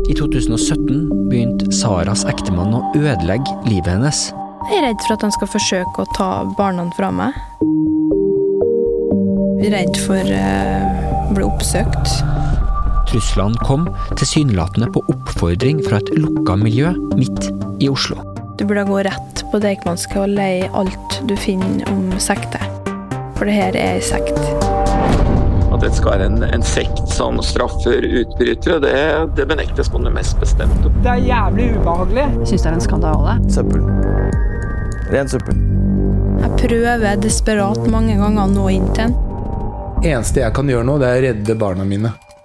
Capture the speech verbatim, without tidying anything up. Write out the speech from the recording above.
I to tusen og sytten begynte Saras ektemann å ødelegge livet hennes. Jeg er redd for at han skal forsøke å ta barna fra meg. Jeg er redd for uh, å bli oppsøkt. Truslene kom tilsynelatende på oppfordring fra et lukket miljø midt i Oslo. Du burde gå rett på Deichmanske og leie alt du finner om sekte. For det her er en sekt. At det skal være en, en sekt som straffer utbrytere, det, det benektes på det mest bestemte. Det er jævlig ubehagelig. Jeg synes det er en skandale. Søppel. Ren søppel. Jeg prøver desperat mange ganger å nå inn til den. Eneste jeg kan gjøre nå, det er å redde barna mine.